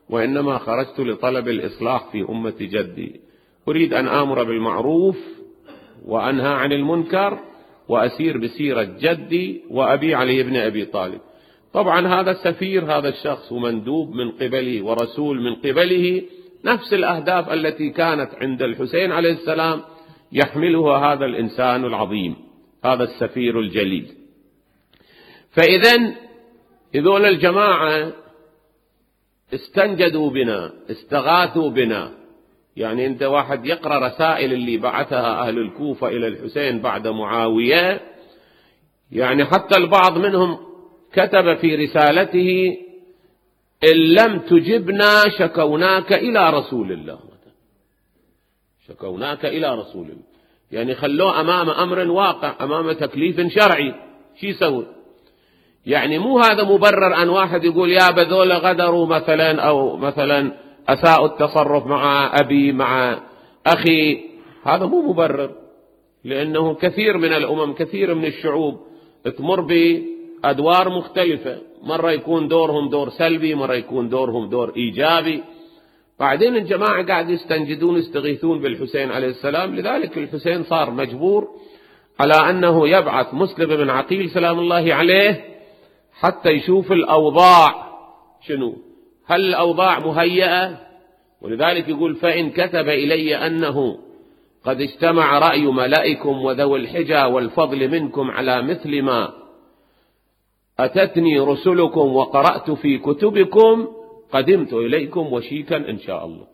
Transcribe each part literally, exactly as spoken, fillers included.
وإنما خرجت لطلب الإصلاح في أمة جدي، أريد أن آمر بالمعروف وأنهى عن المنكر وأسير بسيرة جدي وأبي علي بن أبي طالب. طبعا هذا السفير، هذا الشخص ومندوب من قبله ورسول من قبله، نفس الأهداف التي كانت عند الحسين عليه السلام يحملها هذا الإنسان العظيم، هذا السفير الجليل. فإذن هذول الجماعة استنجدوا بنا، استغاثوا بنا. يعني أنت واحد يقرأ رسائل اللي بعثها أهل الكوفة إلى الحسين بعد معاوية، يعني حتى البعض منهم كتب في رسالته: إن لم تجبنا شكوناك إلى رسول الله، شكوناك إلى رسول الله، يعني خلوه أمام أمر واقع، أمام تكليف شرعي، شي يسوي؟ يعني مو هذا مبرر أن واحد يقول يا بذول غدروا مثلا، أو مثلا أساءوا التصرف مع أبي مع أخي، هذا مو مبرر، لأنه كثير من الأمم، كثير من الشعوب تمر بأدوار مختلفة، مرة يكون دورهم دور سلبي، مرة يكون دورهم دور إيجابي. بعدين الجماعة قاعد يستنجدون يستغيثون بالحسين عليه السلام، لذلك الحسين صار مجبور على أنه يبعث مسلم بن عقيل سلام الله عليه حتى يشوف الأوضاع شنو، هل الأوضاع مهيئة؟ ولذلك يقول: فإن كتب إلي أنه قد اجتمع رأي ملائكم وذوي الحجى والفضل منكم على مثل ما أتتني رسلكم وقرأت في كتبكم قدمت إليكم وشيكا إن شاء الله.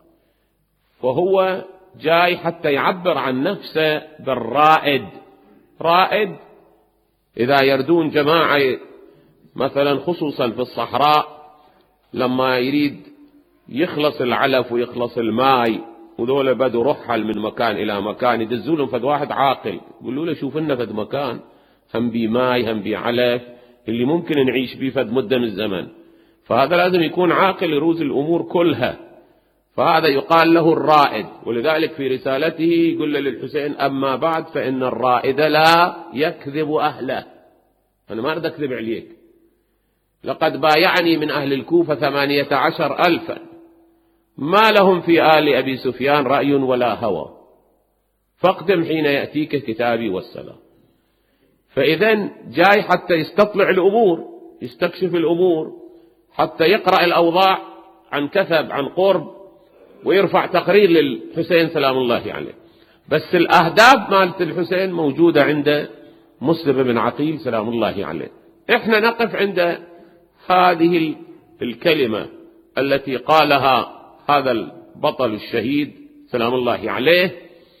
فهو جاي حتى يعبر عن نفسه بالرائد. رائد إذا يردون جماعة مثلا خصوصا في الصحراء، لما يريد يخلص العلف ويخلص الماء، وذولا بدوا رحل من مكان إلى مكان، يدزولهم فد واحد عاقل يقولوا له: شوف لنا فد مكان هم بي ماي هم بي علف اللي ممكن نعيش بيه فد مدة من الزمن. فهذا لازم يكون عاقل يروز الأمور كلها، فهذا يقال له الرائد. ولذلك في رسالته يقول للحسين: أما بعد فإن الرائد لا يكذب أهله، أنا ما أريد أكذب عليك، لقد بايعني من أهل الكوفة ثمانية عشر ألفا ما لهم في آل أبي سفيان رأي ولا هوى، فاقدم حين يأتيك كتابي والسلام. فإذن جاي حتى يستطلع الأمور، يستكشف الأمور، حتى يقرأ الأوضاع عن كثب عن قرب، ويرفع تقرير للحسين سلام الله عليه. بس الأهداف مالت الحسين موجودة عند مسلم بن عقيل سلام الله عليه. إحنا نقف عند هذه الكلمة التي قالها هذا البطل الشهيد سلام الله عليه،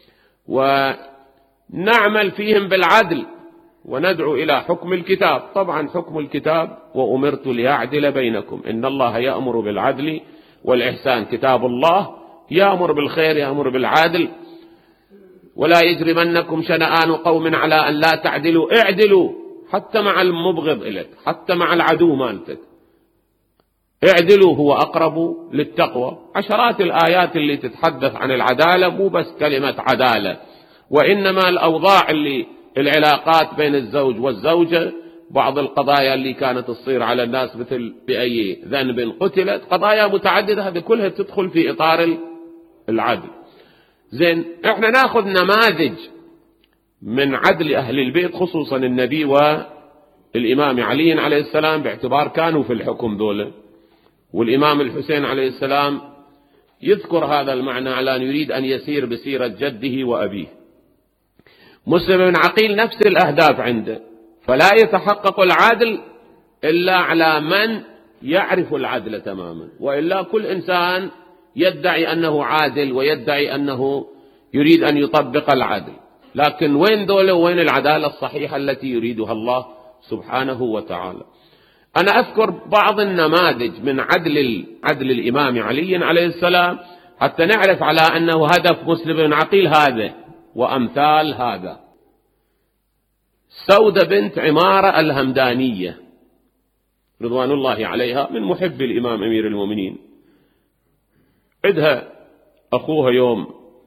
ونعمل فيهم بالعدل وندعو إلى حكم الكتاب. طبعا حكم الكتاب: وأمرت لأعدل بينكم، إن الله يأمر بالعدل والإحسان، كتاب الله يأمر بالخير يأمر بالعدل. ولا يجرمنكم شنآن قوم على أن لا تعدلوا، اعدلوا حتى مع المبغض إليك، حتى مع العدو مالتك، اعدلوا هو أقرب للتقوى. عشرات الآيات اللي تتحدث عن العدالة، مو بس كلمة عدالة، وإنما الأوضاع اللي العلاقات بين الزوج والزوجة، بعض القضايا اللي كانت تصير على الناس مثل بأي ذنب قتلت، قضايا متعددة، هذه كلها تدخل في إطار العدل. زين، احنا ناخذ نماذج من عدل أهل البيت، خصوصا النبي والإمام علي عليه السلام، باعتبار كانوا في الحكم دولة، والإمام الحسين عليه السلام يذكر هذا المعنى على أن يريد أن يسير بسيرة جده وأبيه. مسلم بن عقيل نفس الأهداف عنده، فلا يتحقق العدل إلا على من يعرف العدل تماما، وإلا كل إنسان يدعي أنه عادل ويدعي أنه يريد أن يطبق العدل، لكن وين دولة وين العدالة الصحيحة التي يريدها الله سبحانه وتعالى؟ أنا أذكر بعض النماذج من عدل عدل الإمام علي عليه السلام حتى نعرف على أنه هدف مسلم بن عقيل هذا وأمثال هذا. سودة بنت عمارة الهمدانية رضوان الله عليها، من محب الإمام أمير المؤمنين، عندها أخوها يوم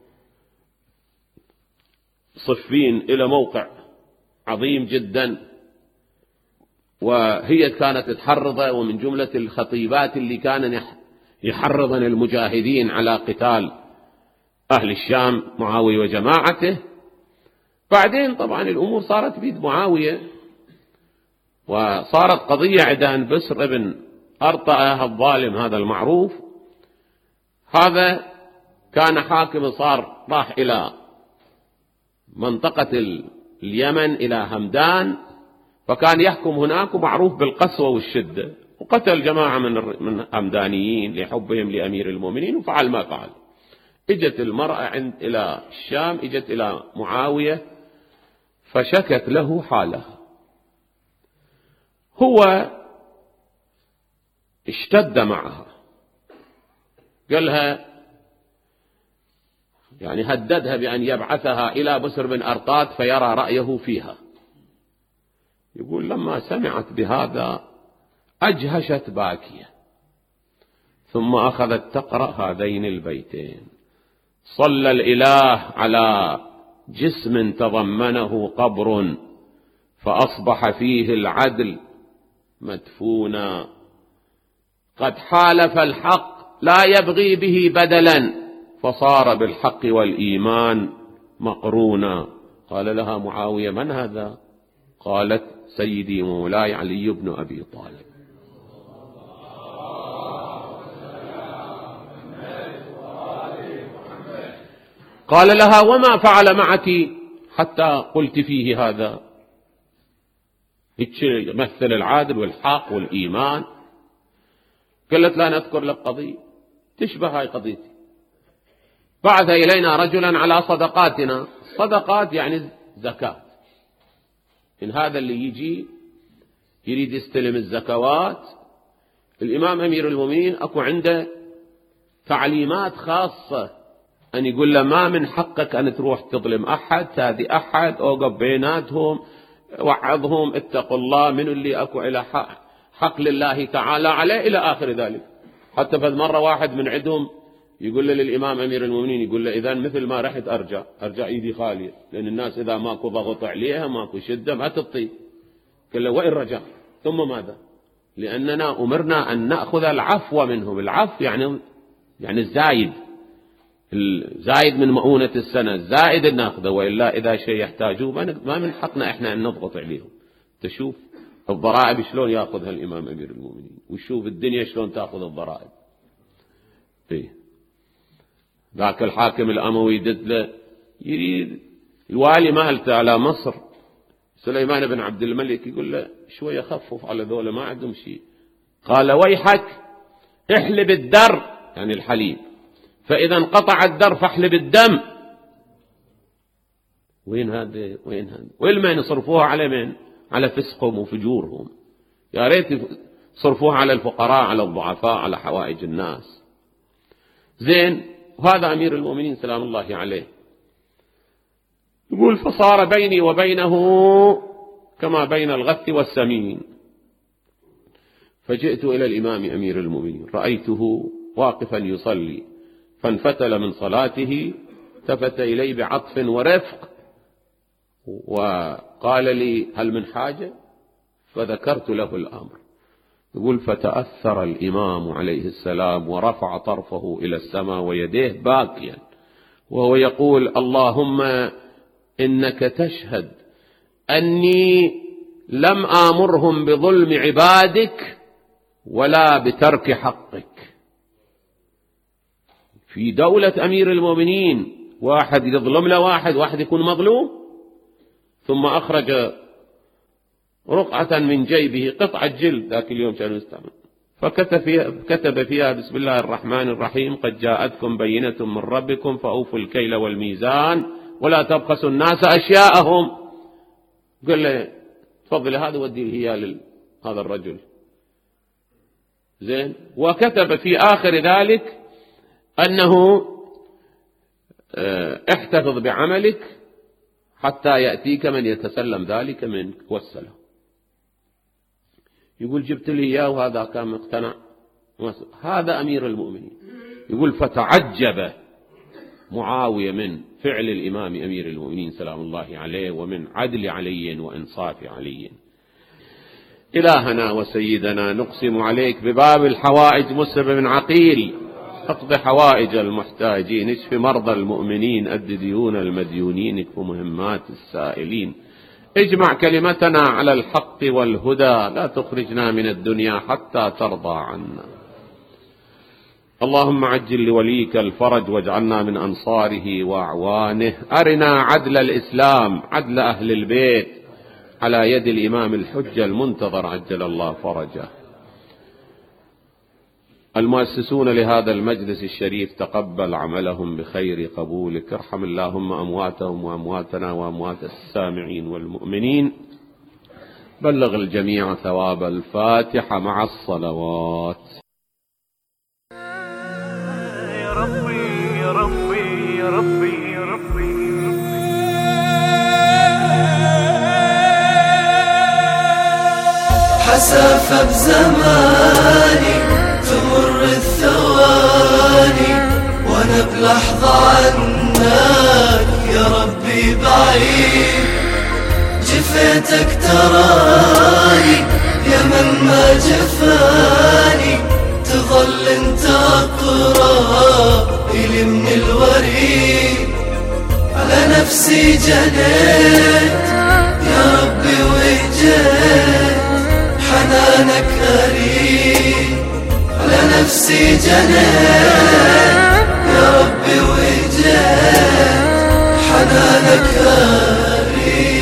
صفين إلى موقع عظيم جدا، وهي كانت تحرضه، ومن جملة الخطيبات اللي كان يحرض المجاهدين على قتال أهل الشام معاوية وجماعته. بعدين طبعا الأمور صارت بيد معاوية، وصارت قضية عدان بسر بن أرطأة الظالم هذا المعروف، هذا كان حاكم، صار راح إلى منطقة اليمن إلى همدان، فكان يحكم هناك ومعروف بالقسوة والشدة، وقتل جماعة من من همدانيين لحبهم لأمير المؤمنين وفعل ما فعل. اجت المرأة عند إلى الشام، اجت إلى معاوية فشكت له حالها. هو اشتد معها، قالها يعني هددها بأن يبعثها إلى بسر بن أرطاد فيرى رأيه فيها. يقول لما سمعت بهذا أجهشت باكية، ثم أخذت تقرأ هذين البيتين: صلى الإله على جسم تضمنه قبر، فأصبح فيه العدل مدفونا، قد حالف الحق لا يبغي به بدلا، فصار بالحق والإيمان مقرونا. قال لها معاوية: من هذا؟ قالت: سيدي مولاي علي بن أبي طالب. قال لها: وما فعل معك حتى قلت فيه هذا؟ يمثل العادل والحق والإيمان. قالت: لا نذكر لك قضية تشبه هاي قضيتي. بعث إلينا رجلا على صدقاتنا. صدقات يعني زكاة. إن هذا اللي يجي يريد يستلم الزكوات، الإمام أمير المؤمنين أكو عنده تعليمات خاصة، أن يقول له ما من حقك أن تروح تظلم أحد، تادي أحد، أوقف بيناتهم، وعظهم، اتقوا الله، من اللي أكو إلى حق, حق لله تعالى عليه، إلى آخر ذلك. حتى فذ مرة واحد من عندهم يقول له للإمام أمير المؤمنين، يقول له: إذا مثل ما رحت أرجع أرجع إيدي خالية، لأن الناس إذا ماكو ضغط عليها ماكو شدة ما تطيب. قال له: وإن رجع ثم ماذا؟ لأننا أمرنا أن نأخذ العفو منهم. العفو يعني يعني الزايد الزايد من مؤونة السنة، الزائد أن نأخذه، وإلا إذا شيء يحتاجوه ما من حقنا إحنا أن نضغط عليهم. تشوف الضرائب شلون يأخذها الإمام أمير المؤمنين، وشوف الدنيا شلون تأخذ الضرائب. إيه. ذاك الحاكم الأموي يدد له، يريد الوالي مالته على مصر سليمان بن عبد الملك، يقول له: شوية خفف على ذولا ما عندهم شيء. قال: ويحك احلب الدر، يعني الحليب، فإذا انقطع الدر فاحلب الدم. وين هذا وين هذا وين ما يصرفوها على من؟ على فسقهم وفجورهم. يا ريت صرفوها على الفقراء، على الضعفاء، على حوائج الناس. زين. وهذا أمير المؤمنين سلام الله عليه يقول: فصار بيني وبينه كما بين الغث والسمين. فجئت إلى الإمام أمير المؤمنين، رأيته واقفا يصلي، فانفتل من صلاته، التفت إلي بعطف ورفق وقال لي: هل من حاجة؟ فذكرت له الأمر. يقول: فتأثر الإمام عليه السلام ورفع طرفه إلى السماء ويديه باكيا وهو يقول: اللهم إنك تشهد أني لم آمرهم بظلم عبادك ولا بترك حقك. في دولة أمير المؤمنين واحد يظلم له واحد، واحد يكون مظلوم. ثم أخرج رقعة من جيبه، قطعة جلد، ذاك اليوم كانوا يستعمل، فكتب فيها, كتب فيها: بسم الله الرحمن الرحيم، قد جاءتكم بينة من ربكم فأوفوا الكيل والميزان ولا تبخسوا الناس أشياءهم. قال له: تفضل هذا ودي هي هذا الرجل. زين. وكتب في آخر ذلك أنه احتفظ بعملك حتى يأتيك من يتسلم ذلك منك والسلام. يقول: جبت لي إياه وهذا كان مقتنع. هذا أمير المؤمنين. يقول: فتعجب معاوية من فعل الإمام أمير المؤمنين سلام الله عليه، ومن عدل علي وإنصاف علي. إلهنا وسيدنا، نقسم عليك بباب الحوائج مسلم بن عقيل، اقض حوائج المحتاجين، اشف مرضى المؤمنين، أد ديون المديونين، اكف مهمات السائلين، اجمع كلمتنا على الحق والهدى، لا تخرجنا من الدنيا حتى ترضى عنا. اللهم عجل لوليك الفرج واجعلنا من أنصاره وأعوانه. أرنا عدل الإسلام، عدل أهل البيت على يد الإمام الحجة المنتظر عجل الله فرجه. المؤسسون لهذا المجلس الشريف تقبل عملهم بخير قبولك، ارحم اللهم أمواتهم وأمواتنا وأموات السامعين والمؤمنين، بلغ الجميع ثواب الفاتحة مع الصلوات. يا ربي يا ربي يا ربي يا ربي حسافة بزماني تمر الثواني وانا بلحظة عنك يا ربي بعيد، جفيتك تراني يا من ما جفاني، تظل انت اقرب الي من الوريد، على نفسي جنيت يا ربي وجيت، حنانك أريد، على نفسي جنيت يا ربي وجيت، حنانك أريد.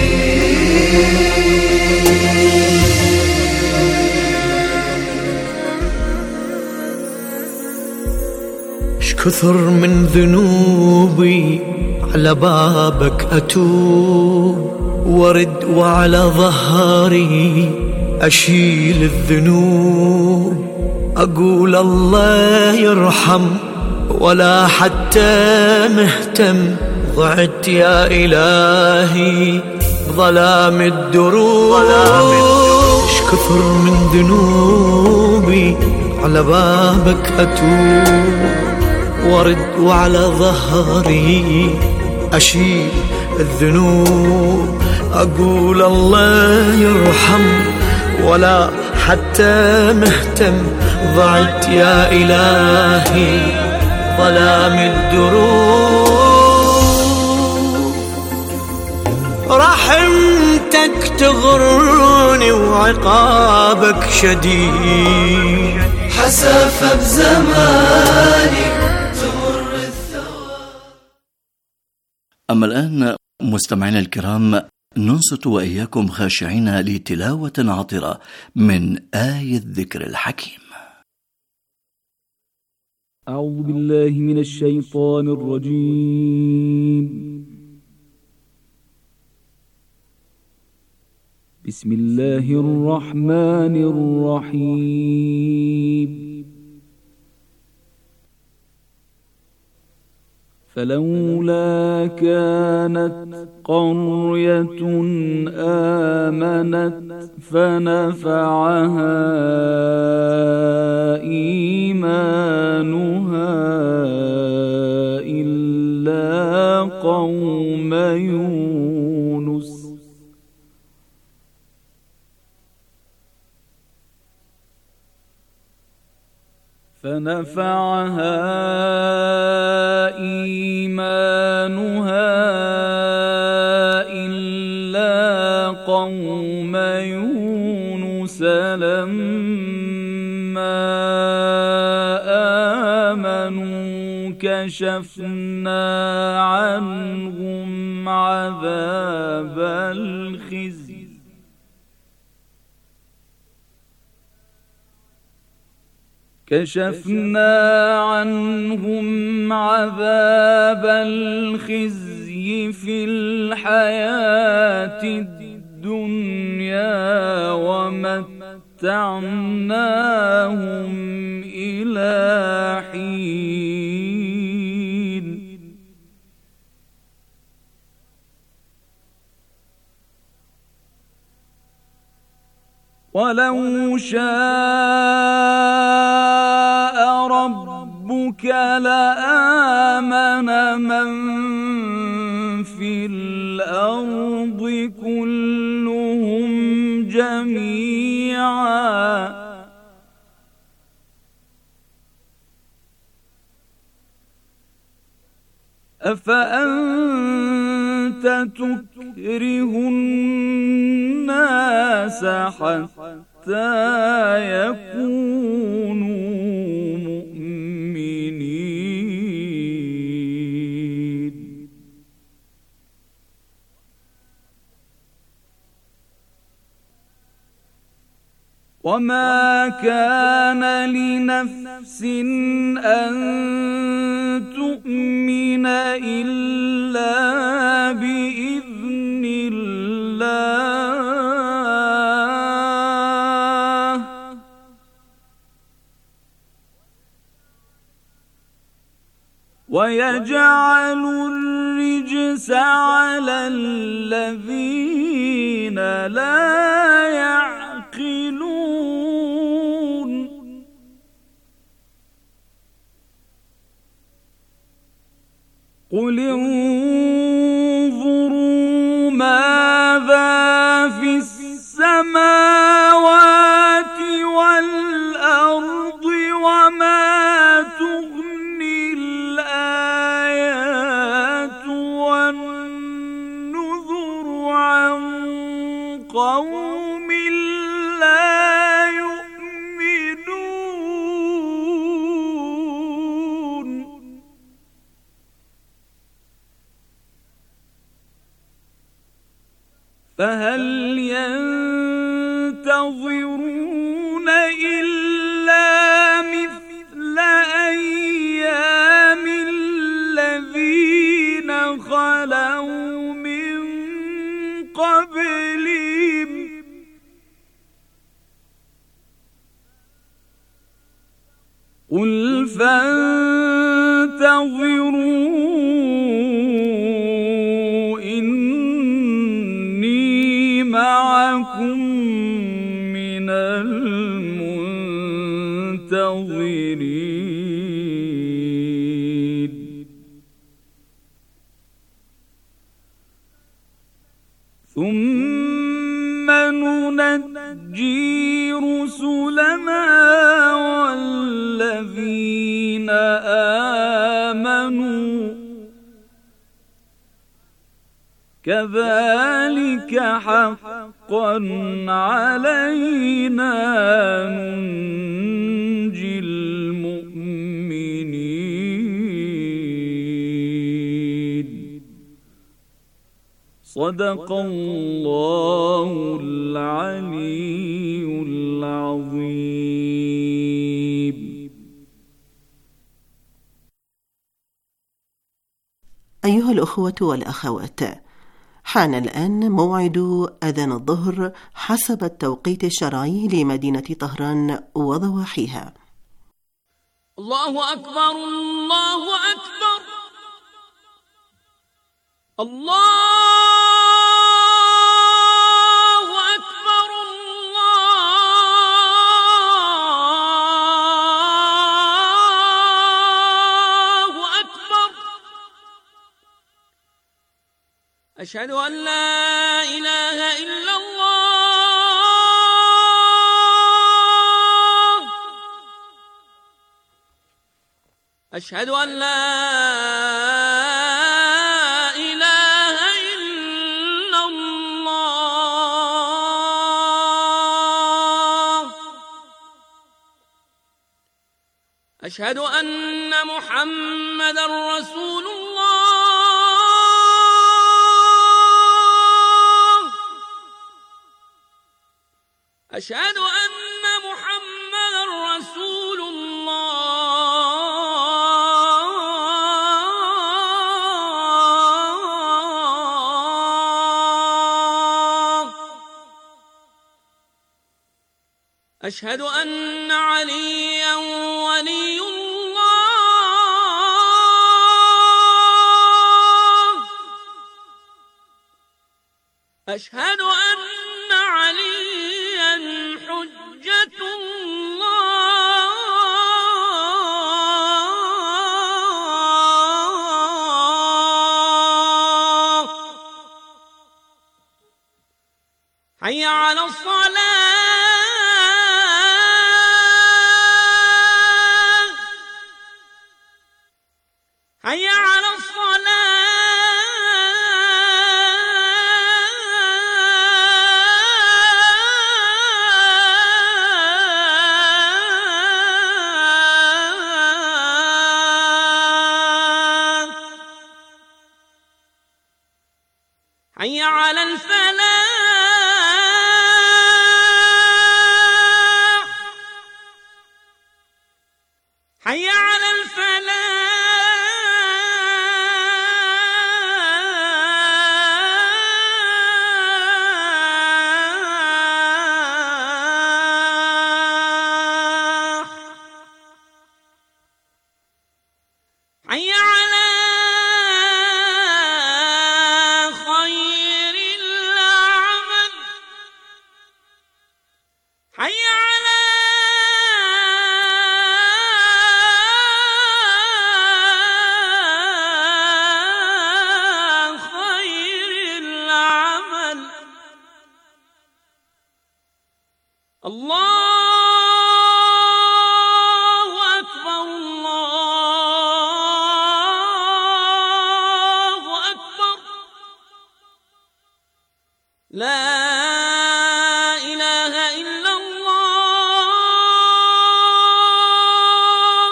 اش كثر من ذنوبي على بابك أتوب، ورد وعلى ظهري أشيل الذنوب، أقول الله يرحم ولا حتى مهتم، ضعت يا إلهي بظلام الدروب. اش كثر من ذنوبي على بابك أتوب، ورد وعلى ظهري أشيل الذنوب، أقول الله يرحم ولا حتى مهتم، ضعت يا إلهي ظلام الدروب، رحمتك تغرني وعقابك شديد، حسافة بزماني تمر الثواني. أما الآن مستمعينا الكرام، ننصت وإياكم خاشعين لتلاوة عطرة من آية الذكر الحكيم. أعوذ بالله من الشيطان الرجيم. بسم الله الرحمن الرحيم. فلولا كانت قرية آمنت فنفعها إيمانها إلا قوم يونس فنفعها إيمانها إلا قوم يونس لما آمنوا كشفنا عنهم عذاب الخزي كشفنا عنهم عذاب الخزي في الحياة الدنيا ومتعناهم إلى حين ولو شاء ربك لآمن من في الأرض كلهم جميعا أفأنت تكره الناس حتى يكونوا مؤمنين وما كان لنفس أن تؤمن إلا بإذن الله ويجعل الرجس على الذين لا يعقلون قل انظروا ماذا في السماوات والأرض وما تغني الآيات والنذر عن قوم لا يؤمنون فهل ينتظرون إلا مثل أيام الذين خلوا من قبلهم قل فانتظروا إني معكم من المنتظرين ثم ننجي رسلنا والذين آمنوا كذلك حقا علينا ننجي المؤمنين صدق الله العلي العظيم. أيها الأخوة والأخوات، حان الآن موعد أذان الظهر حسب التوقيت الشرعي لمدينة طهران وضواحيها. الله أكبر الله أكبر الله أكبر الله أكبر أشهد أن لا إله إلا الله أشهد أن لا إله إلا الله أشهد أن محمدا رسول الله أشهد أن محمدا رسول الله أشهد أن عليا ولي الله أشهد أن عليا حجة الله حي على الصلاة حي على الصلاة حي على الفلاح حي على الفلاح حي على خير العمل حي على خير العمل الله أكبر الله أكبر لا إله إلا الله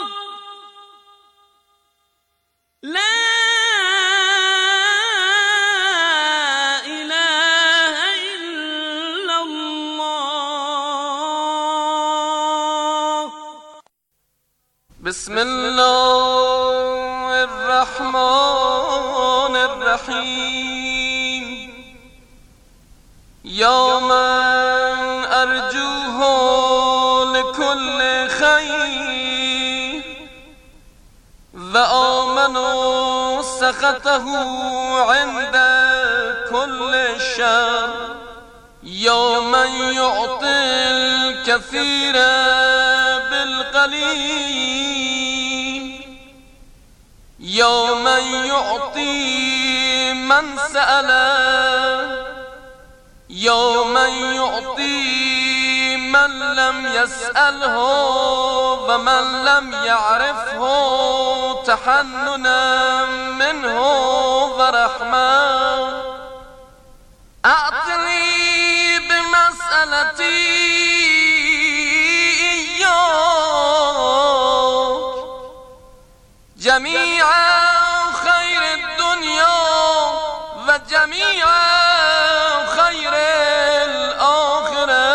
لا إله إلا الله. بسم الله الرحمن الرحيم يا من أرجوه لكل خير وآمنوا سخطه عند كل شر يا من يعطي الكثير بالقليل يا من يعطي من سأله يا من يعطي من لم يسأله ومن لم يعرفه تحننا منه ورحمة أعطني بمسألتي إياك جميع خير الدنيا وجميع خير الآخرة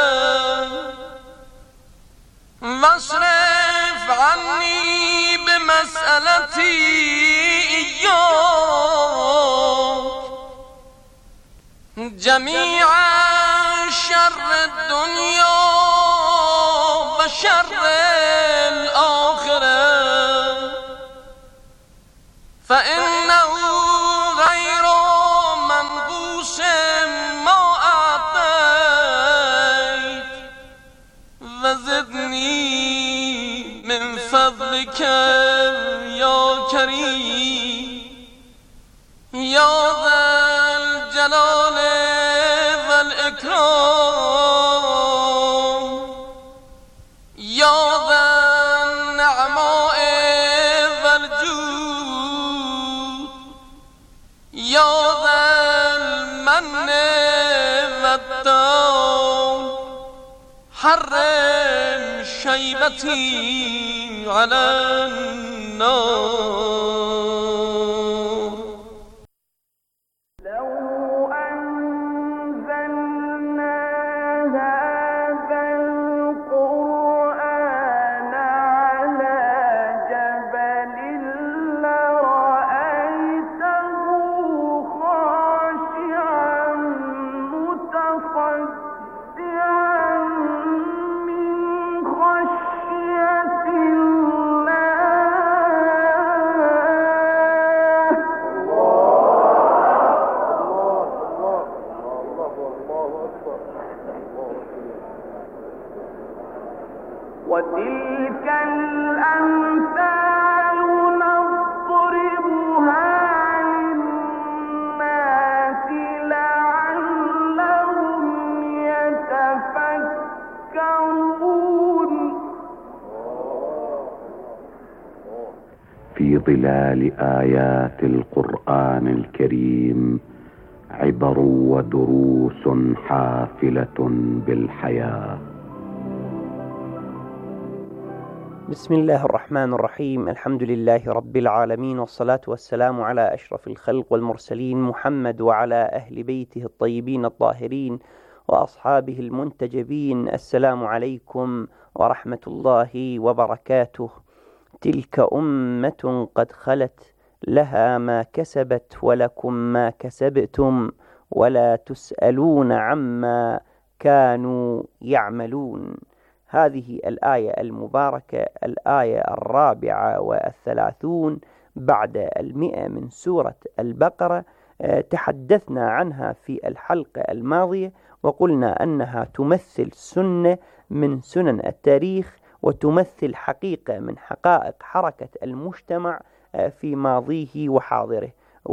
واصرف عني بمسألتي إياك جميع شر الدنيا وشر الآخرة فإنه غير منقوص ما أعطيت وزدني من فضلك يا كريم يا ذا الجلال والإكرام يا ذا النعماء والجود يا ذا المن والدون حرم شيبتي على النار. من خشية الله في ظلال آيات القرآن الكريم عبر ودروس حافلة بالحياة. بسم الله الرحمن الرحيم. الحمد لله رب العالمين، والصلاة والسلام على أشرف الخلق والمرسلين محمد وعلى أهل بيته الطيبين الطاهرين وأصحابه المنتجبين. السلام عليكم ورحمة الله وبركاته. تلك أمة قد خلت لها ما كسبت ولكم ما كسبتم ولا تسألون عما كانوا يعملون. هذه الآية المباركة الآية الرابعة والثلاثون بعد المئة من سورة البقرة. تحدثنا عنها في الحلقة الماضية وقلنا أنها تمثل سنة من سنن التاريخ، وتمثل حقيقة من حقائق حركة المجتمع في ماضيه وحاضره،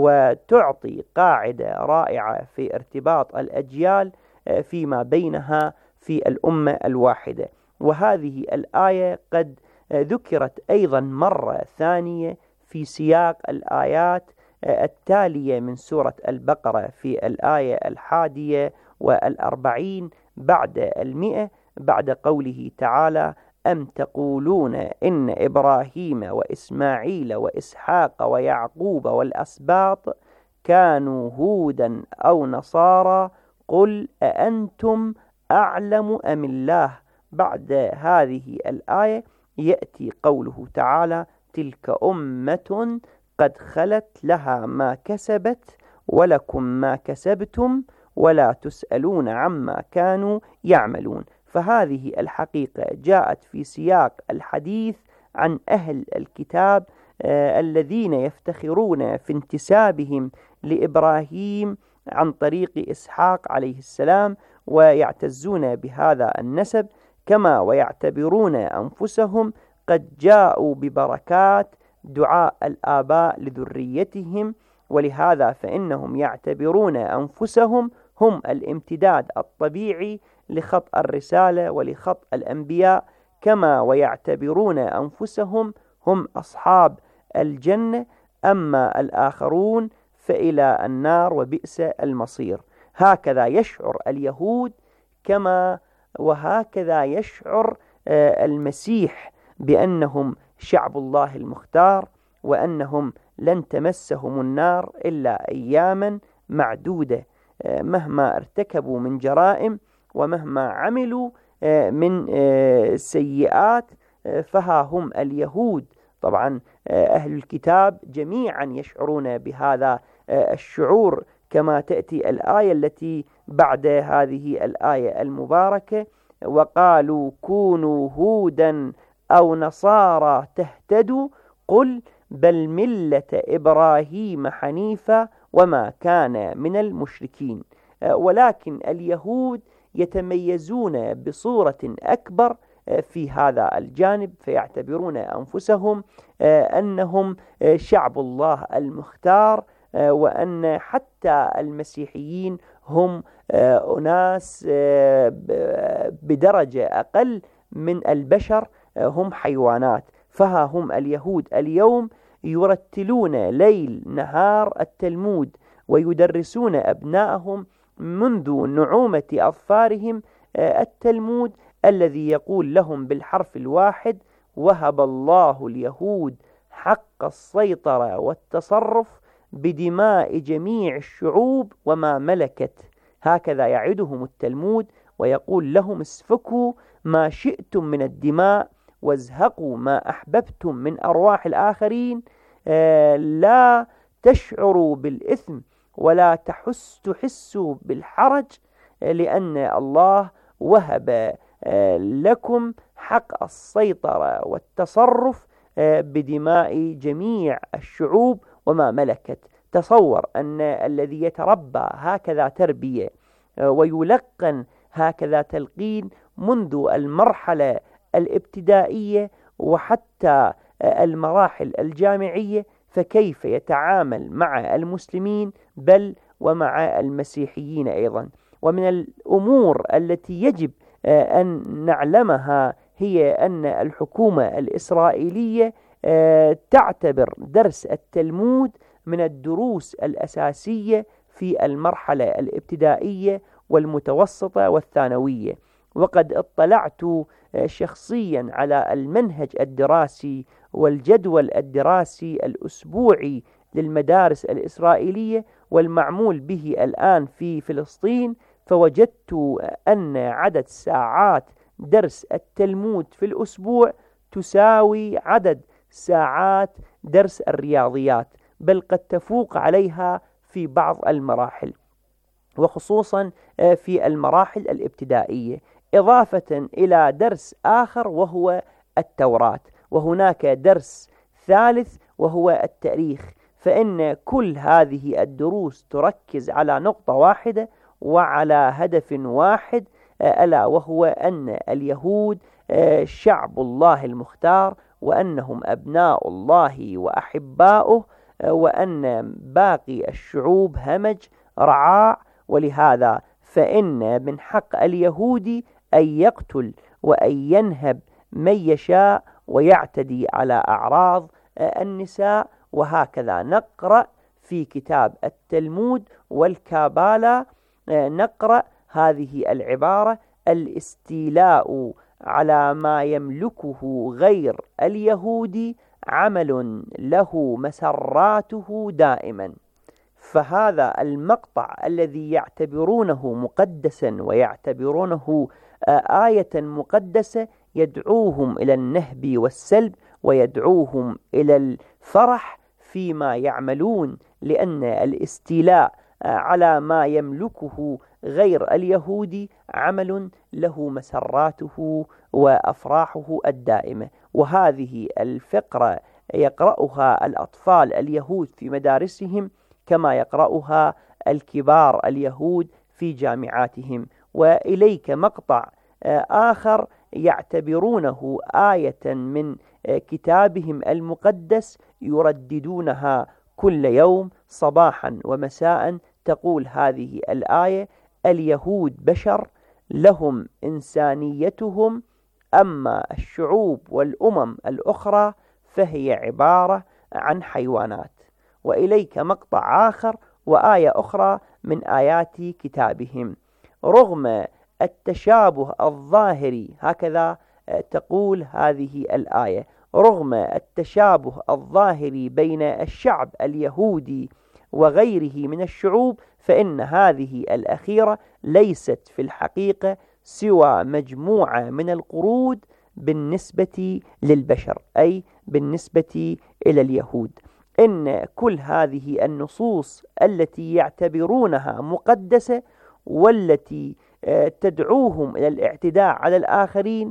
وتعطي قاعدة رائعة في ارتباط الأجيال فيما بينها في الأمة الواحدة. وهذه الآية قد ذكرت أيضا مرة ثانية في سياق الآيات التالية من سورة البقرة في الآية الحادية والأربعين بعد المئة، بعد قوله تعالى: أم تقولون إن إبراهيم وإسماعيل وإسحاق ويعقوب والأسباط كانوا هودا أو نصارى قل أأنتم أعلم أم الله. بعد هذه الآية يأتي قوله تعالى: تلك أمة قد خلت لها ما كسبت ولكم ما كسبتم ولا تسألون عما كانوا يعملون. فهذه الحقيقة جاءت في سياق الحديث عن أهل الكتاب آه الذين يفتخرون في انتسابهم لإبراهيم عن طريق إسحاق عليه السلام، ويعتزون بهذا النسب، كما ويعتبرون أنفسهم قد جاءوا ببركات دعاء الآباء لذريتهم، ولهذا فإنهم يعتبرون أنفسهم هم الامتداد الطبيعي لخط الرسالة ولخط الأنبياء، كما ويعتبرون أنفسهم هم أصحاب الجنة، أما الآخرون فإلى النار وبئس المصير. هكذا يشعر اليهود، كما وهكذا يشعر المسيح بأنهم شعب الله المختار، وأنهم لن تمسهم النار إلا أياما معدودة، مهما ارتكبوا من جرائم ومهما عملوا من سيئات. فها هم اليهود، طبعا أهل الكتاب جميعا يشعرون بهذا الشعور، كما تأتي الآية التي بعد هذه الآية المباركة: وقالوا كونوا هودا أو نصارى تهتدوا قل بل ملة إبراهيم حنيفا وما كان من المشركين. ولكن اليهود يتميزون بصورة أكبر في هذا الجانب، فيعتبرون أنفسهم أنهم شعب الله المختار، وأن حتى المسيحيين هم أناس بدرجة أقل من البشر، هم حيوانات. فها هم اليهود اليوم يرتلون ليل نهار التلمود، ويدرسون أبنائهم منذ نعومة أظفارهم التلمود الذي يقول لهم بالحرف الواحد: وهب الله اليهود حق السيطرة والتصرف بدماء جميع الشعوب وما ملكت. هكذا يعدهم التلمود ويقول لهم: اسفكوا ما شئتم من الدماء وازهقوا ما أحببتم من أرواح الآخرين، لا تشعروا بالإثم ولا تحس تحسوا بالحرج، لأن الله وهب لكم حق السيطرة والتصرف بدماء جميع الشعوب وما ملكت. تصور أن الذي يتربى هكذا تربية ويلقن هكذا تلقين منذ المرحلة الابتدائية وحتى المراحل الجامعية، فكيف يتعامل مع المسلمين بل ومع المسيحيين أيضا. ومن الأمور التي يجب أن نعلمها هي أن الحكومة الإسرائيلية تعتبر درس التلمود من الدروس الأساسية في المرحلة الابتدائية والمتوسطة والثانوية. وقد اطلعت شخصيا على المنهج الدراسي والجدول الدراسي الأسبوعي للمدارس الإسرائيلية والمعمول به الآن في فلسطين، فوجدت أن عدد ساعات درس التلمود في الأسبوع تساوي عدد ساعات درس الرياضيات، بل قد تفوق عليها في بعض المراحل، وخصوصا في المراحل الابتدائية، إضافة إلى درس آخر وهو التوراة، وهناك درس ثالث وهو التاريخ. فإن كل هذه الدروس تركز على نقطة واحدة وعلى هدف واحد، ألا وهو أن اليهود شعب الله المختار، وأنهم أبناء الله وأحباؤه، وأن باقي الشعوب همج رعاع. ولهذا فإن من حق اليهودي أن يقتل وأن ينهب من يشاء ويعتدي على أعراض النساء. وهكذا نقرأ في كتاب التلمود والكابالا، نقرأ هذه العبارة: الاستيلاء على ما يملكه غير اليهودي عمل له مسراته دائما. فهذا المقطع الذي يعتبرونه مقدسا ويعتبرونه آية مقدسة يدعوهم إلى النهب والسلب، ويدعوهم إلى الفرح فيما يعملون، لأن الاستيلاء على ما يملكه غير اليهودي عمل له مسراته وأفراحه الدائمة. وهذه الفقرة يقرأها الأطفال اليهود في مدارسهم كما يقرأها الكبار اليهود في جامعاتهم. وإليك مقطع آخر يعتبرونه آية من كتابهم المقدس يرددونها كل يوم صباحا ومساء. تقول هذه الآية: اليهود بشر لهم إنسانيتهم، أما الشعوب والأمم الأخرى فهي عبارة عن حيوانات. وإليك مقطع آخر وآية أخرى من آيات كتابهم: رغم التشابه الظاهري، هكذا تقول هذه الآية، رغم التشابه الظاهري بين الشعب اليهودي وغيره من الشعوب، فإن هذه الأخيرة ليست في الحقيقة سوى مجموعة من القرود بالنسبة للبشر، أي بالنسبة إلى اليهود. إن كل هذه النصوص التي يعتبرونها مقدسة والتي تدعوهم إلى الاعتداء على الآخرين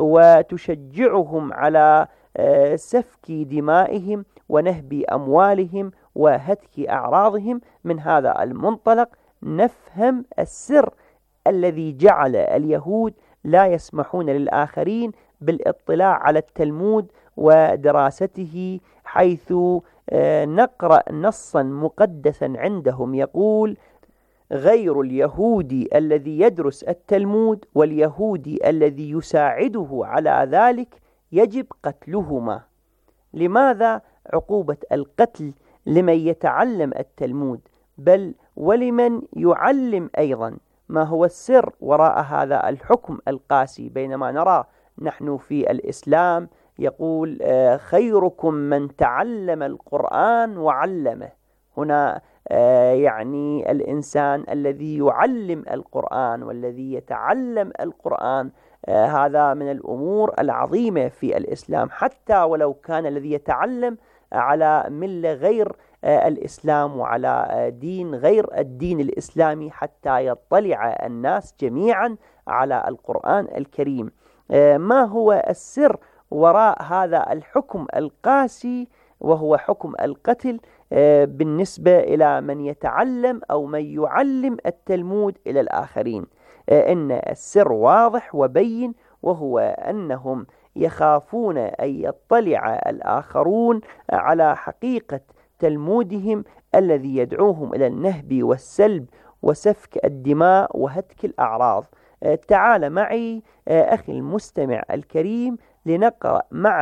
وتشجعهم على سفك دمائهم ونهب أموالهم وهتك أعراضهم، من هذا المنطلق نفهم السر الذي جعل اليهود لا يسمحون للآخرين بالاطلاع على التلمود ودراسته، حيث نقرأ نصا مقدسا عندهم يقول: غير اليهودي الذي يدرس التلمود واليهودي الذي يساعده على ذلك يجب قتلهما. لماذا عقوبة القتل لمن يتعلم التلمود، بل ولمن يعلم أيضا؟ ما هو السر وراء هذا الحكم القاسي؟ بينما نرى نحن في الإسلام يقول: خيركم من تعلم القرآن وعلمه. هنا يعني الإنسان الذي يعلم القرآن والذي يتعلم القرآن، هذا من الأمور العظيمة في الإسلام، حتى ولو كان الذي يتعلم على ملة غير الإسلام وعلى دين غير الدين الإسلامي، حتى يطلع الناس جميعا على القرآن الكريم. ما هو السر وراء هذا الحكم القاسي وهو حكم القتل بالنسبة إلى من يتعلم أو من يعلم التلمود إلى الآخرين؟ إن السر واضح وبين، وهو أنهم يخافون أن يطلع الآخرون على حقيقة تلمودهم الذي يدعوهم إلى النهب والسلب وسفك الدماء وهتك الأعراض. تعال معي أخي المستمع الكريم لنقرأ معا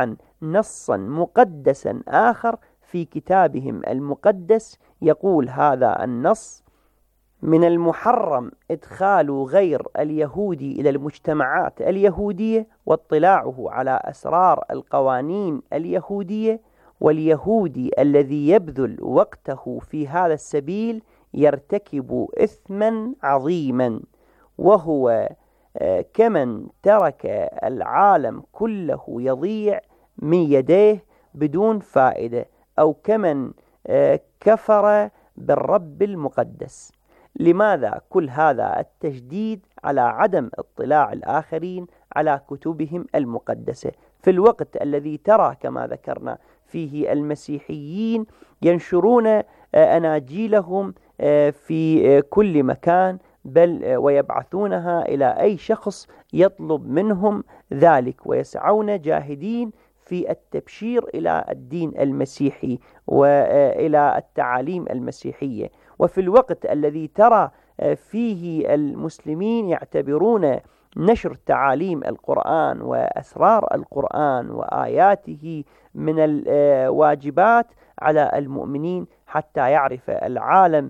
نصا مقدسا آخر في كتابهم المقدس يقول هذا النص: من المحرم إدخال غير اليهودي إلى المجتمعات اليهودية واطلاعه على أسرار القوانين اليهودية، واليهودي الذي يبذل وقته في هذا السبيل يرتكب إثما عظيما، وهو كمن ترك العالم كله يضيع من يديه بدون فائدة، أو كمن كفر بالرب المقدس. لماذا كل هذا التشديد على عدم اطلاع الآخرين على كتبهم المقدسة في الوقت الذي ترى كما ذكرنا فيه المسيحيين ينشرون أناجيلهم في كل مكان، بل ويبعثونها إلى أي شخص يطلب منهم ذلك، ويسعون جاهدين في التبشير إلى الدين المسيحي وإلى التعاليم المسيحية. وفي الوقت الذي ترى فيه المسلمين يعتبرون نشر تعاليم القرآن وأسرار القرآن وآياته من الواجبات على المؤمنين، حتى يعرف العالم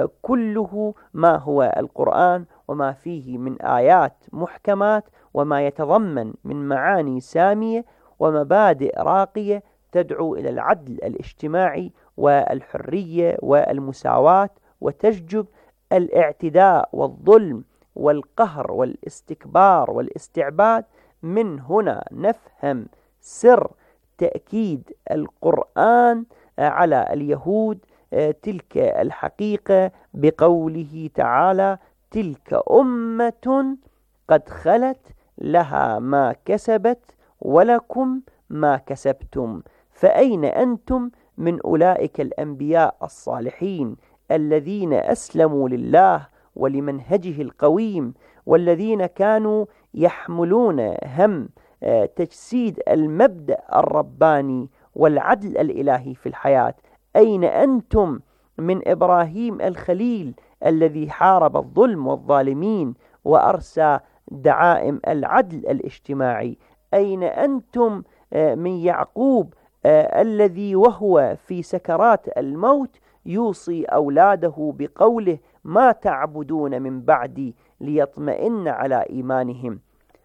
كله ما هو القرآن وما فيه من آيات محكمات، وما يتضمن من معاني سامية ومبادئ راقية تدعو إلى العدل الاجتماعي والحرية والمساواة، وتججب الاعتداء والظلم والقهر والاستكبار والاستعباد. من هنا نفهم سر تأكيد القرآن على اليهود تلك الحقيقة بقوله تعالى: تلك أمة قد خلت لها ما كسبت ولكم ما كسبتم، فأين أنتم من أولئك الأنبياء الصالحين الذين أسلموا لله ولمنهجه القويم، والذين كانوا يحملون هم تجسيد المبدأ الرباني والعدل الإلهي في الحياة؟ أين أنتم من إبراهيم الخليل الذي حارب الظلم والظالمين وأرسى دعائم العدل الاجتماعي؟ أين أنتم من يعقوب الذي وهو في سكرات الموت يوصي أولاده بقوله: ما تعبدون من بعدي، ليطمئن على إيمانهم؟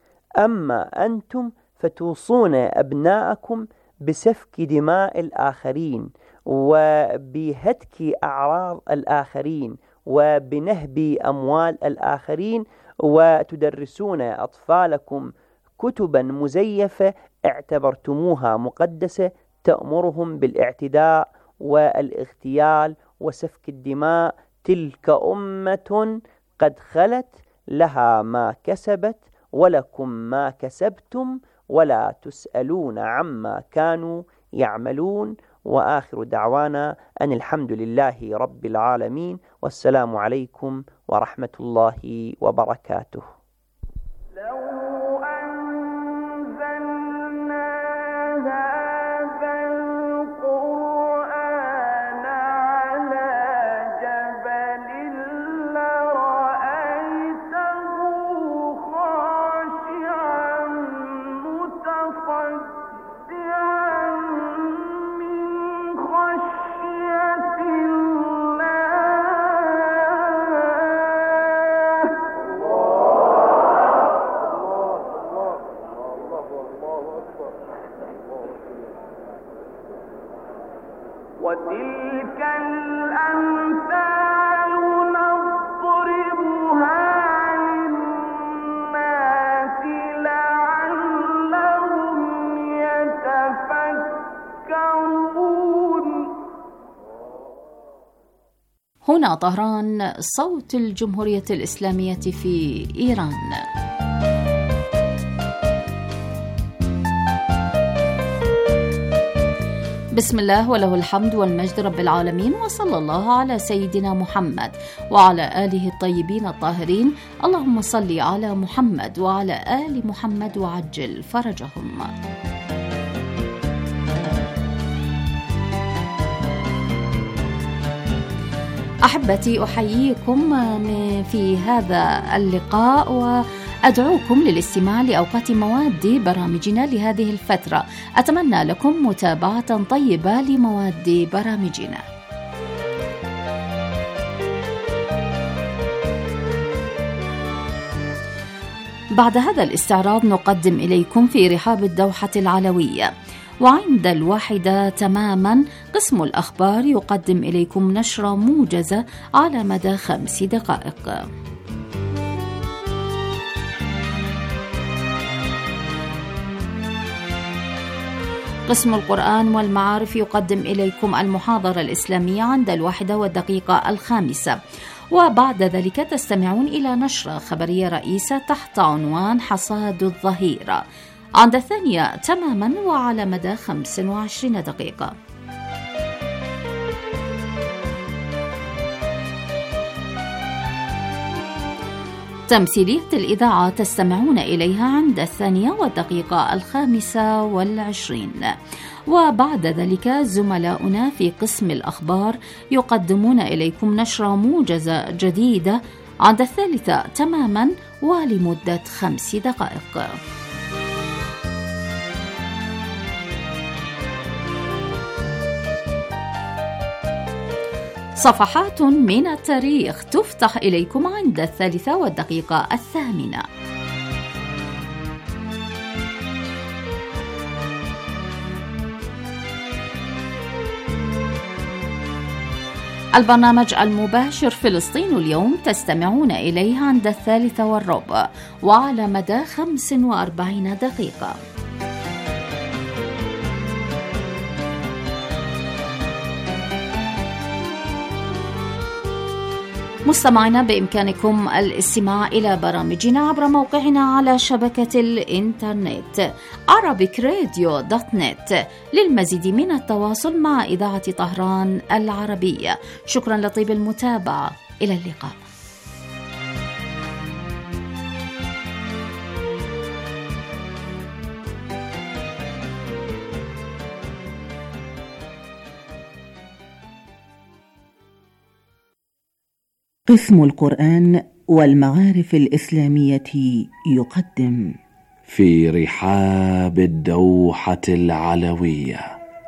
أما أنتم فتوصون أبناءكم بسفك دماء الآخرين وبهتك أعراض الآخرين وبنهب أموال الآخرين، وتدرسون أطفالكم كتبا مزيفة اعتبرتموها مقدسة تأمرهم بالاعتداء والاغتيال وسفك الدماء. تلك أمة قد خلت لها ما كسبت ولكم ما كسبتم ولا تسألون عما كانوا يعملون. وآخر دعوانا أن الحمد لله رب العالمين، والسلام عليكم ورحمة الله وبركاته. وتلك الأمثال نضربها للناس لعلهم يتفكرون. هنا طهران، صوت الجمهورية الإسلامية في إيران. بسم الله وله الحمد والمجد رب العالمين، وصلى الله على سيدنا محمد وعلى آله الطيبين الطاهرين. اللهم صل على محمد وعلى آل محمد وعجل فرجهم. أحبتي، أحييكم في هذا اللقاء أدعوكم للاستماع لأوقات مواد برامجنا لهذه الفترة. أتمنى لكم متابعة طيبة لمواد برامجنا. بعد هذا الاستعراض نقدم إليكم في رحاب الدوحة العلوية. وعند الواحدة تماما قسم الأخبار يقدم إليكم نشرة موجزة على مدى خمس دقائق. قسم القرآن والمعارف يقدم إليكم المحاضرة الإسلامية عند الواحدة والدقيقة الخامسة. وبعد ذلك تستمعون إلى نشرة خبرية رئيسة تحت عنوان حصاد الظهيرة عند الثانية تماما وعلى مدى خمس وعشرين دقيقة. تمثيلية الإذاعة تستمعون إليها عند الثانية والدقيقة الخامسة والعشرين. وبعد ذلك زملاؤنا في قسم الأخبار يقدمون إليكم نشرة موجزة جديدة عند الثالثة تماما ولمدة خمس دقائق. صفحات من التاريخ تفتح إليكم عند الثالثة والدقيقة الثامنة. البرنامج المباشر فلسطين اليوم تستمعون إليه عند الثالثة والربع وعلى مدى خمس وأربعين دقيقة. مستمعينا، بإمكانكم الاستماع إلى برامجنا عبر موقعنا على شبكة الإنترنت arabic radio دوت نت للمزيد من التواصل مع إذاعة طهران العربية. شكرا لطيب المتابعة، إلى اللقاء. قسم القرآن والمعارف الإسلامية يقدم في رحاب الدوحة العلوية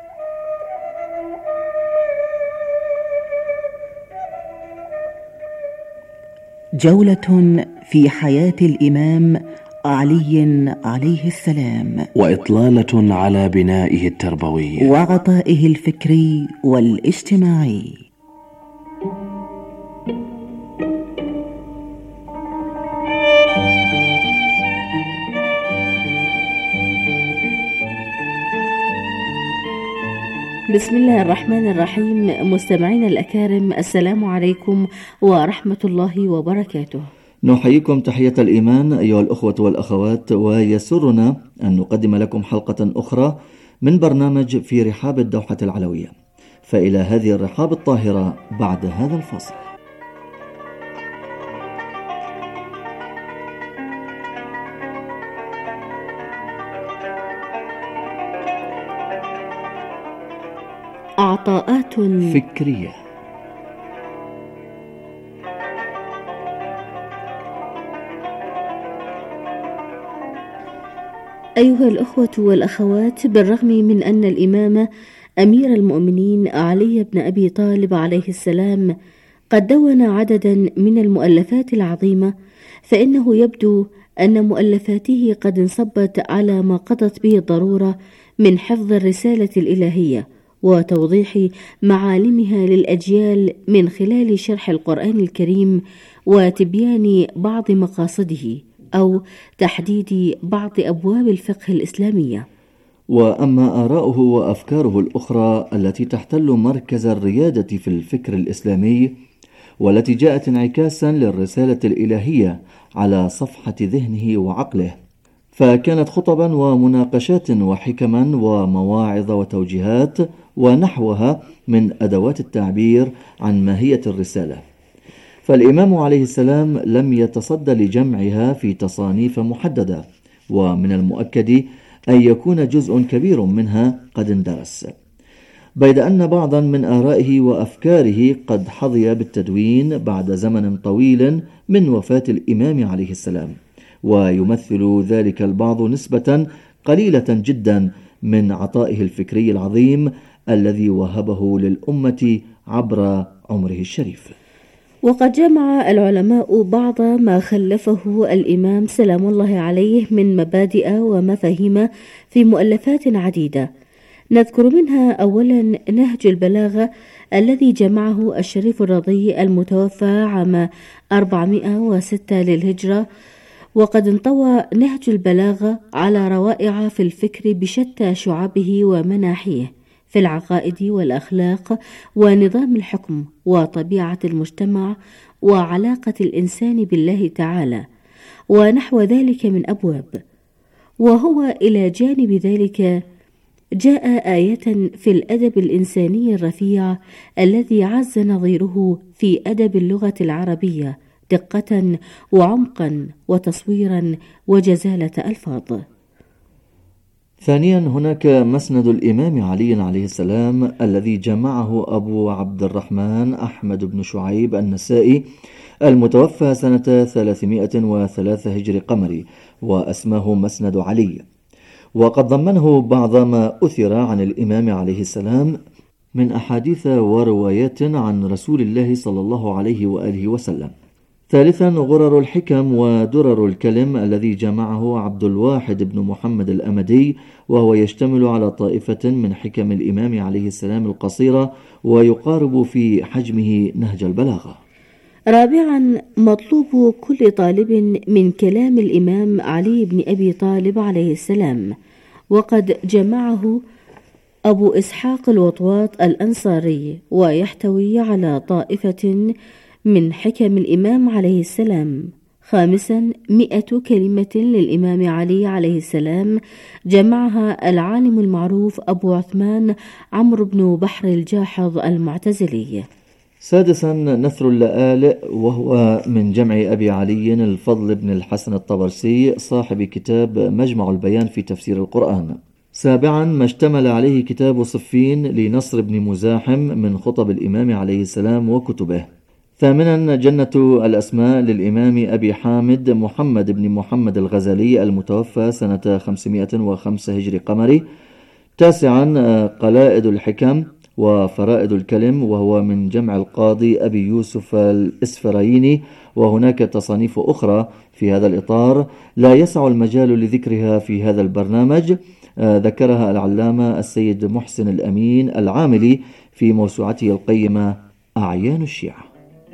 جولة في حياة الإمام علي عليه السلام، وإطلالة على بنائه التربوي وعطائه الفكري والاجتماعي. بسم الله الرحمن الرحيم. مستمعينا الأكارم، السلام عليكم ورحمة الله وبركاته. نحييكم تحية الإيمان أيها الأخوة والأخوات، ويسرنا أن نقدم لكم حلقة أخرى من برنامج في رحاب الدوحة العلوية. فإلى هذه الرحاب الطاهرة بعد هذا الفصل. عطاءات فكرية. أيها الأخوة والأخوات، بالرغم من أن الإمام أمير المؤمنين علي بن أبي طالب عليه السلام قد دون عددا من المؤلفات العظيمة، فإنه يبدو أن مؤلفاته قد انصبت على ما قضت به الضرورة من حفظ الرسالة الإلهية وتوضيح معالمها للأجيال من خلال شرح القرآن الكريم وتبيان بعض مقاصده أو تحديد بعض أبواب الفقه الإسلامية. وأما آراؤه وأفكاره الأخرى التي تحتل مركز الريادة في الفكر الإسلامي والتي جاءت انعكاسا للرسالة الإلهية على صفحة ذهنه وعقله، فكانت خطبا ومناقشات وحكما ومواعظ وتوجيهات ونحوها من أدوات التعبير عن ماهية الرسالة. فالإمام عليه السلام لم يتصد لجمعها في تصانيف محددة، ومن المؤكد أن يكون جزء كبير منها قد اندرس، بيد أن بعضا من آرائه وأفكاره قد حظي بالتدوين بعد زمن طويل من وفاة الإمام عليه السلام، ويمثل ذلك البعض نسبة قليلة جدا من عطائه الفكري العظيم الذي وهبه للأمة عبر عمره الشريف. وقد جمع العلماء بعض ما خلفه الإمام سلام الله عليه من مبادئ ومفاهيم في مؤلفات عديدة، نذكر منها أولا نهج البلاغة الذي جمعه الشريف الرضي المتوفى عام أربعمائة وستة للهجرة. وقد انطوى نهج البلاغة على روائع في الفكر بشتى شعبه ومناحيه في العقائد والأخلاق ونظام الحكم وطبيعة المجتمع وعلاقة الإنسان بالله تعالى ونحو ذلك من أبواب. وهو إلى جانب ذلك جاء آية في الأدب الإنساني الرفيع الذي عز نظيره في أدب اللغة العربية دقة وعمقا وتصويرا وجزالة ألفاظ. ثانيا هناك مسند الإمام علي عليه السلام الذي جمعه أبو عبد الرحمن أحمد بن شعيب النسائي المتوفى سنة ثلاثمائة وثلاثة هجري قمري، وأسماه مسند علي. وقد ضمنه بعض ما أثر عن الإمام عليه السلام من أحاديث وروايات عن رسول الله صلى الله عليه وآله وسلم. ثالثا غرر الحكم ودرر الكلم الذي جمعه عبد الواحد بن محمد الأمدي، وهو يشتمل على طائفة من حكم الإمام عليه السلام القصيرة ويقارب في حجمه نهج البلاغة. رابعا مطلوب كل طالب من كلام الإمام علي بن أبي طالب عليه السلام، وقد جمعه أبو إسحاق الوطواط الأنصاري، ويحتوي على طائفة من حكم الإمام عليه السلام. خامسا مئة كلمة للإمام علي عليه السلام جمعها العالم المعروف أبو عثمان عمرو بن بحر الجاحظ المعتزلي. سادسا نثر اللآلئ، وهو من جمع أبي علي الفضل بن الحسن الطبرسي صاحب كتاب مجمع البيان في تفسير القرآن. سابعا ما اشتمل عليه كتاب صفين لنصر بن مزاحم من خطب الإمام عليه السلام وكتبه. ثامنا جنة الأسماء للإمام أبي حامد محمد بن محمد الغزالي المتوفى سنة خمسمائة وخمسة هجري قمري. تاسعا قلائد الحكم وفرائد الكلم، وهو من جمع القاضي أبي يوسف الإسفرايني، وهناك تصانيف أخرى في هذا الإطار لا يسع المجال لذكرها في هذا البرنامج، ذكرها العلامة السيد محسن الأمين العاملي في موسوعته القيمة أعيان الشيعة.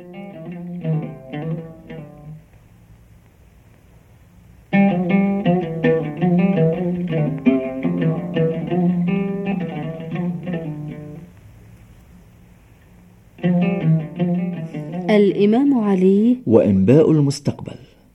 الإمام علي وإنباء المستقبل.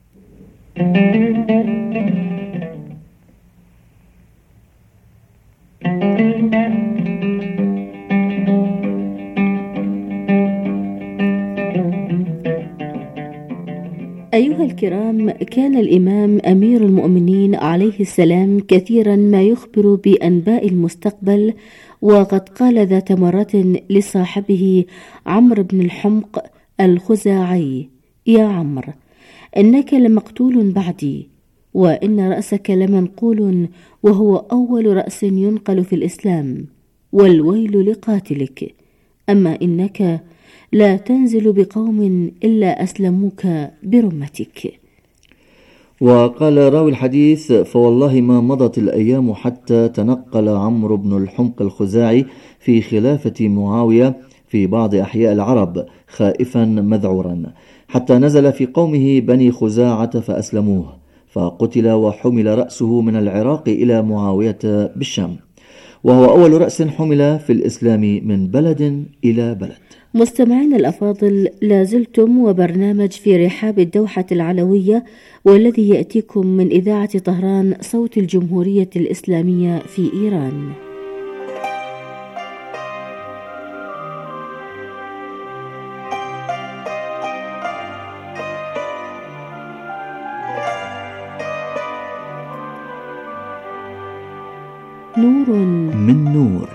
أيها الكرام، كان الإمام أمير المؤمنين عليه السلام كثيرا ما يخبر بأنباء المستقبل، وقد قال ذات مرة لصاحبه عمرو بن الحمق الخزاعي: يا عمرو، إنك لمقتول بعدي، وإن رأسك لمنقول، وهو أول رأس ينقل في الإسلام، والويل لقاتلك، أما إنك لا تنزل بقوم إلا أسلموك برمتك. وقال راوي الحديث: فوالله ما مضت الأيام حتى تنقل عمرو بن الحمق الخزاعي في خلافة معاوية في بعض أحياء العرب خائفا مذعورا، حتى نزل في قومه بني خزاعة فأسلموه، فقتل وحمل رأسه من العراق إلى معاوية بالشام، وهو أول رأس حمل في الإسلام من بلد إلى بلد. مستمعين الأفاضل، لازلتم وبرنامج في رحاب الدوحة العلوية، والذي يأتيكم من إذاعة طهران صوت الجمهورية الإسلامية في إيران. نور من نور.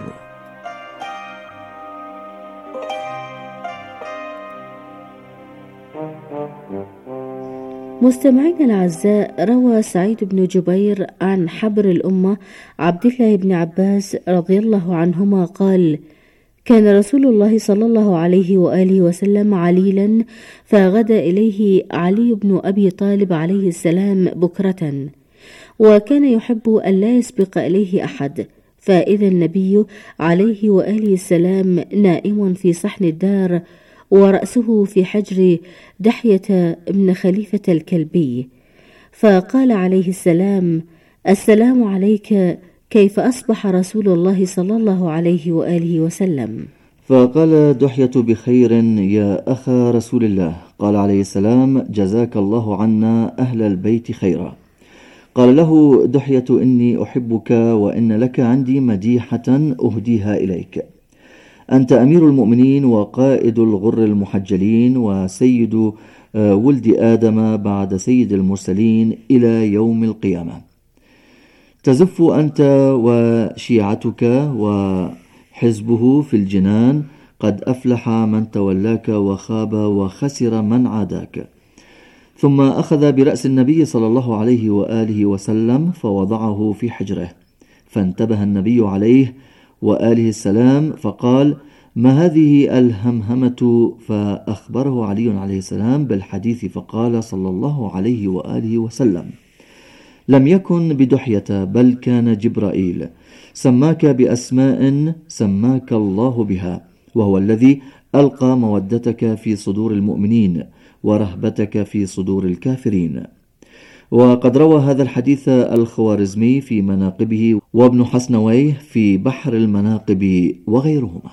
مستمعينا الأعزاء، روى سعيد بن جبير عن حبر الأمة عبد الله بن عباس رضي الله عنهما قال: كان رسول الله صلى الله عليه وآله وسلم عليلا، فغدا إليه علي بن أبي طالب عليه السلام بكرة، وكان يحب أن لا يسبق إليه أحد، فإذا النبي عليه وآله السلام نائم في صحن الدار ورأسه في حجر دحية بن خليفة الكلبي، فقال عليه السلام: السلام عليك، كيف أصبح رسول الله صلى الله عليه وآله وسلم؟ فقال دحية: بخير يا أخا رسول الله. قال عليه السلام: جزاك الله عنا أهل البيت خيرا. قال له دحية: إني أحبك وإن لك عندي مديحة أهديها إليك. أنت أمير المؤمنين وقائد الغر المحجلين وسيد ولد آدم بعد سيد المرسلين إلى يوم القيامة. تزف أنت وشيعتك وحزبه في الجنان، قد أفلح من تولاك وخاب وخسر من عاداك. ثم أخذ برأس النبي صلى الله عليه وآله وسلم فوضعه في حجره، فانتبه النبي عليه وآله السلام فقال: ما هذه الهمهمة؟ فأخبره علي عليه السلام بالحديث، فقال صلى الله عليه وآله وسلم: لم يكن بدحية، بل كان جبرائيل، سماك بأسماء سماك الله بها، وهو الذي ألقى مودتك في صدور المؤمنين ورهبتك في صدور الكافرين. وقد روى هذا الحديث الخوارزمي في مناقبه، وابن حسنويه في بحر المناقب، وغيرهما.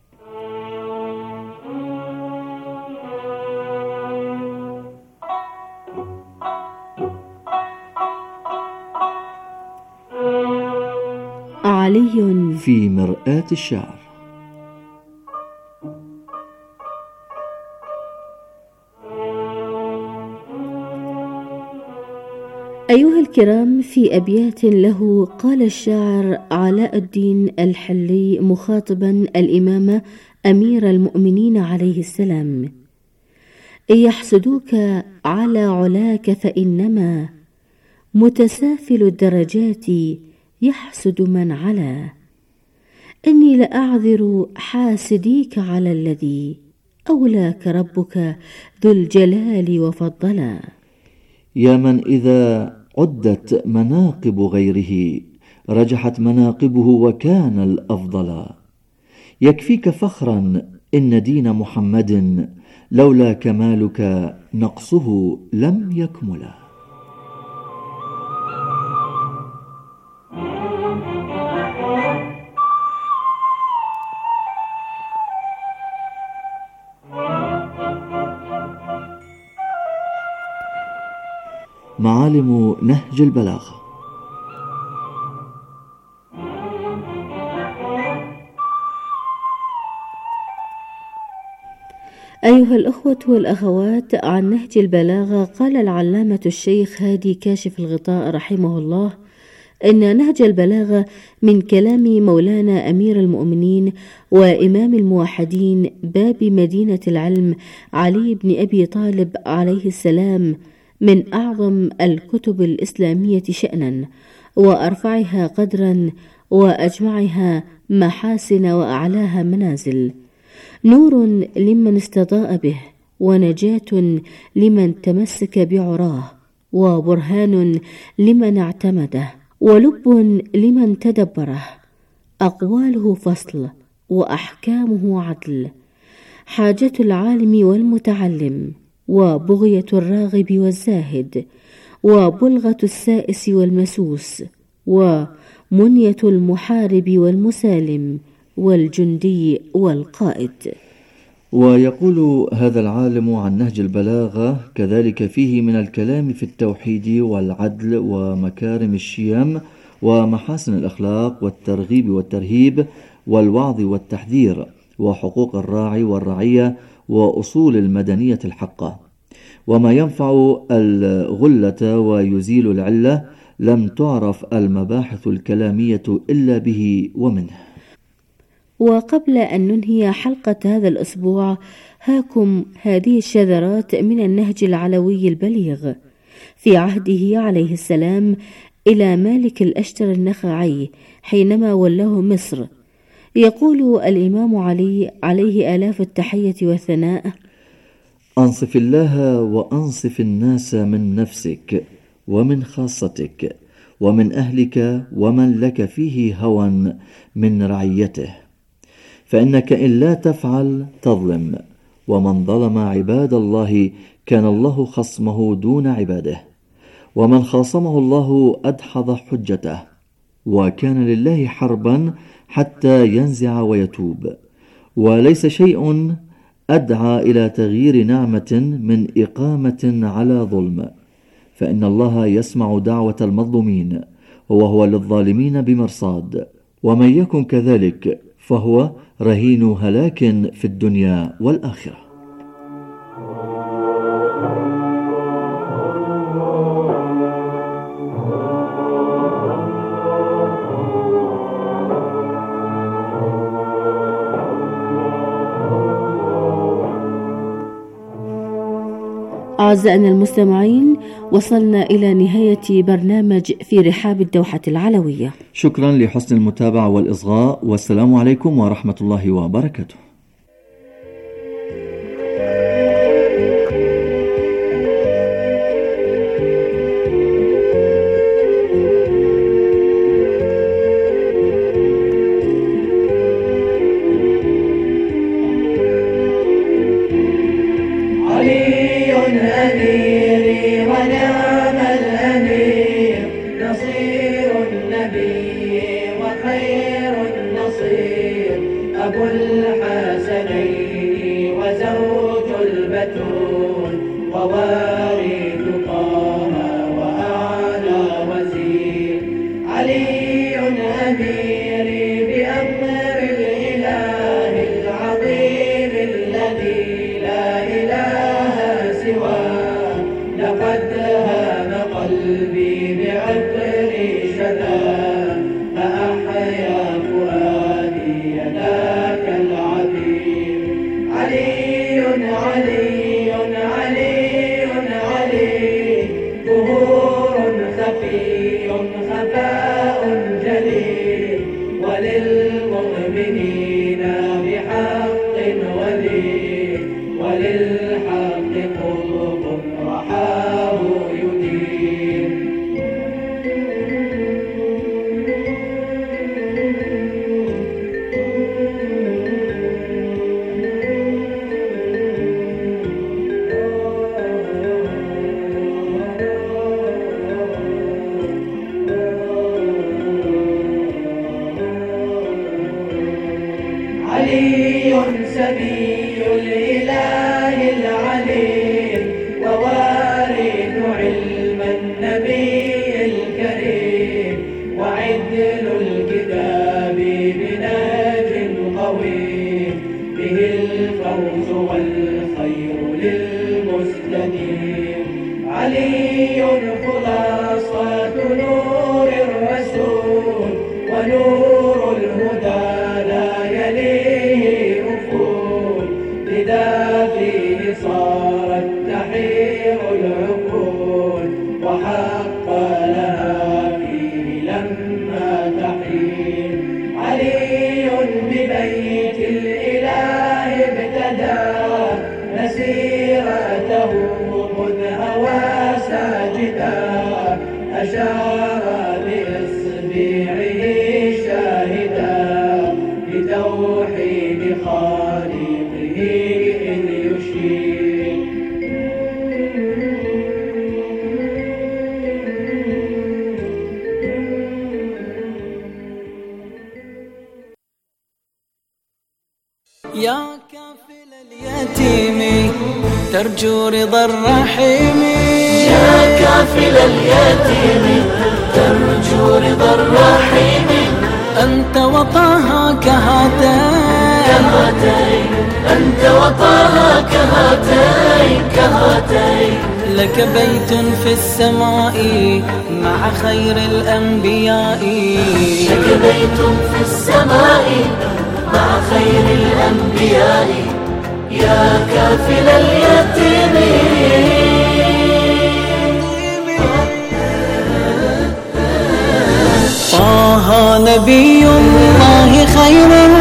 علي في مرآة الشعر. أيها الكرام، في أبيات له قال الشاعر علاء الدين الحلي مخاطبا الإمام أمير المؤمنين عليه السلام: إن يحسدوك على علاك فإنما متسافل الدرجات يحسد من علا، إني لأعذر حاسديك على الذي أولاك ربك ذو الجلال وفضلا. يا من إذا عدت مناقب غيره رجحت مناقبه وكان الأفضل، يكفيك فخرا إن دين محمد لولا كمالك نقصه لم يكمل. معالم نهج البلاغة. أيها الأخوة والأخوات، عن نهج البلاغة قال العلامة الشيخ هادي كاشف الغطاء رحمه الله: إن نهج البلاغة من كلام مولانا أمير المؤمنين وإمام الموحدين باب مدينة العلم علي بن أبي طالب عليه السلام، من أعظم الكتب الإسلامية شأنا وأرفعها قدرا وأجمعها محاسن وأعلاها منازل، نور لمن استضاء به، ونجاة لمن تمسك بعراه، وبرهان لمن اعتمده، ولب لمن تدبره. أقواله فصل وأحكامه عدل، حاجة العالم والمتعلم، وبغية الراغب والزاهد، وبلغة السائس والمسوس، ومنية المحارب والمسالم، والجندي والقائد. ويقول هذا العالم عن نهج البلاغة: كذلك فيه من الكلام في التوحيد والعدل ومكارم الشيم ومحاسن الأخلاق والترغيب والترهيب والوعظ والتحذير وحقوق الراعي والرعية وأصول المدنية الحقة، وما ينفع الغلة ويزيل العلة. لم تعرف المباحث الكلامية إلا به ومنه. وقبل أن ننهي حلقة هذا الأسبوع، هاكم هذه الشذرات من النهج العلوي البليغ. في عهده عليه السلام إلى مالك الأشتر النخعي حينما ولاه مصر. يقول الإمام علي عليه آلاف التحية والثناء: أنصف الله وأنصف الناس من نفسك ومن خاصتك ومن أهلك ومن لك فيه هوى من رعيته، فإنك إن لا تفعل تظلم، ومن ظلم عباد الله كان الله خصمه دون عباده، ومن خاصمه الله أدحض حجته، وكان لله حربا حتى ينزع ويتوب. وليس شيء أدعى إلى تغيير نعمة من إقامة على ظلم، فإن الله يسمع دعوة المظلومين وهو للظالمين بمرصاد، ومن يكن كذلك فهو رهين هلاك في الدنيا والآخرة. أعزائنا المستمعين، وصلنا إلى نهاية برنامج في رحاب الدوحة العلوية. شكرا لحسن المتابعة والإصغاء، والسلام عليكم ورحمة الله وبركاته. يا كافل اليتيم ترجو رضا الرحيم، يا كافل اليتيم ترجو رضا الرحيم، أنت وطاها كهاتين أنت وطاها كهاتين كهاتين، لك بيت في السماء مع خير الأنبياء، لك بيت في السماء مع خير الأنبياء، يا كافل اليتيم. طه نبي الله خير